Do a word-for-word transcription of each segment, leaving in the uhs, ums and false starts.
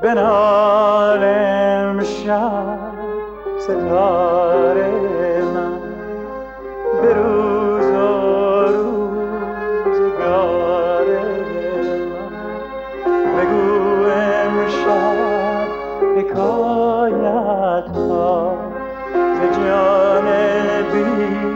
بنال امشب ستاره من به روز و روزگار من. بگو امشب حکایت ها ز جان بی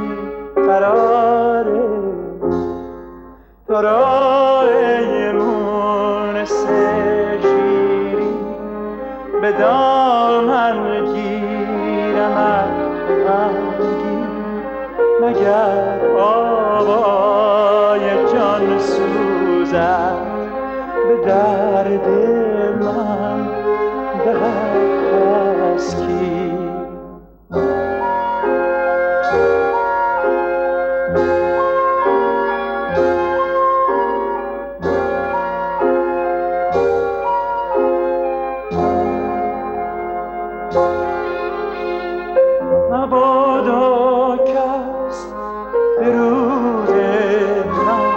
قراره. تو را ای مونس شیرین به دامن گیرمت غمگین، مگر آوای جان سوزد به درد من دهد تسکین. مبادا کس به روز من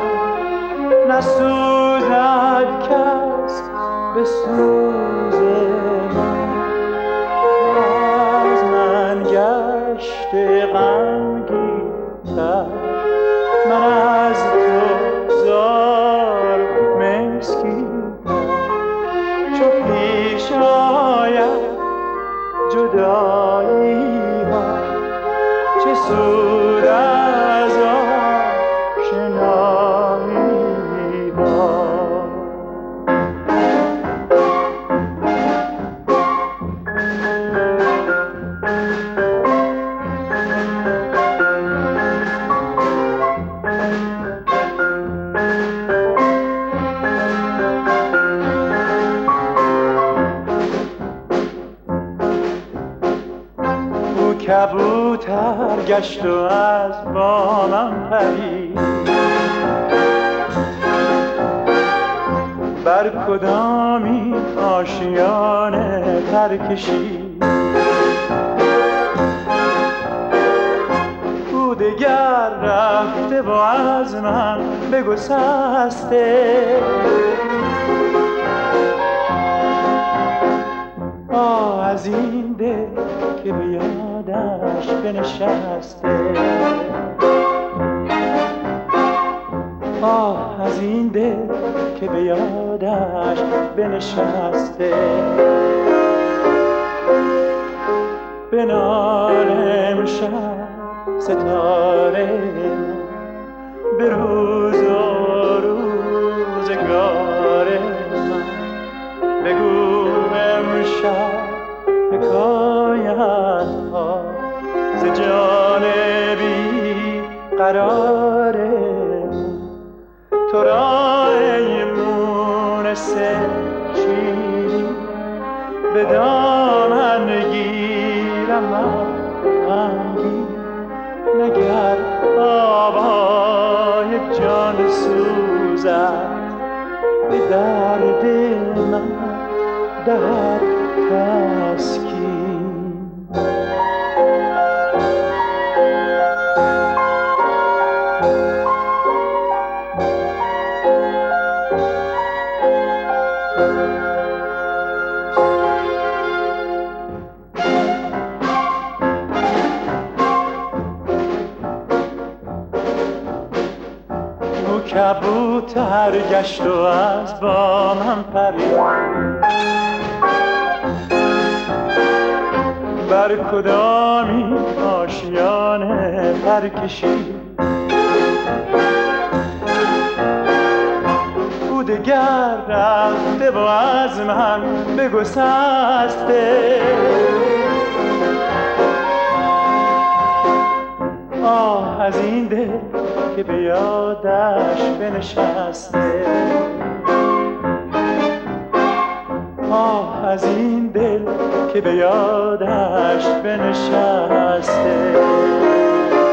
نسوزد، کس به سوز من. از من گشته غمگین‌تر، من از تو زار مسکین‌تر. چو پیش آید جدایی ها چه سود از آشنایی ها. کبوتر گشت و از بامم پرید، بر کدامی آشیانه پر کشید. او دگر رفته و از من بگسسته، آه از این دل که به یادش بنشسته. آه از این دل که به یادش بنشسته. بنال امشب ستاره به روز و روزگار من. بگو امشب حکایت ها ز جان بی قرار من. تو را ای مونس شیرین به دامن گیرمت غمگین، مگر آوای جان سوزد به درد من دهد تسکین. کبوتر گشت و از بامم پرید، بر کدامی آشیانه پر کشید. او دگر رفته و از من بگسسته، آه از این دل که به یادش بنشسته. آه از این دل که به یادش بنشسته.